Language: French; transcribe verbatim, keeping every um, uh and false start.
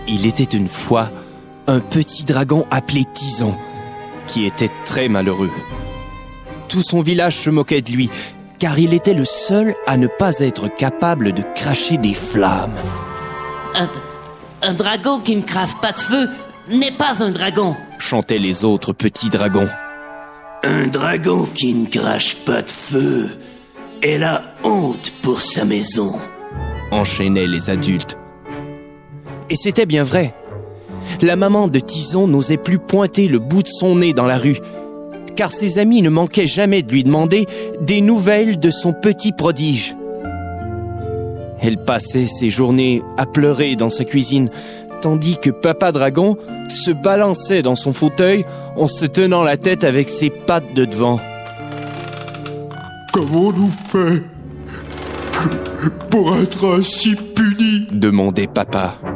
Il était une fois un petit dragon appelé Tison, qui était très malheureux. Tout son village se moquait de lui, car il était le seul à ne pas être capable de cracher des flammes. Un, un dragon qui ne crache pas de feu n'est pas un dragon, chantaient les autres petits dragons. Un dragon qui ne crache pas de feu est la honte pour sa maison, enchaînaient les adultes. Et c'était bien vrai. La maman de Tison n'osait plus pointer le bout de son nez dans la rue, car ses amis ne manquaient jamais de lui demander des nouvelles de son petit prodige. Elle passait ses journées à pleurer dans sa cuisine, tandis que Papa Dragon se balançait dans son fauteuil en se tenant la tête avec ses pattes de devant. Qu'avons-nous fait pour être ainsi punis ? demandait Papa.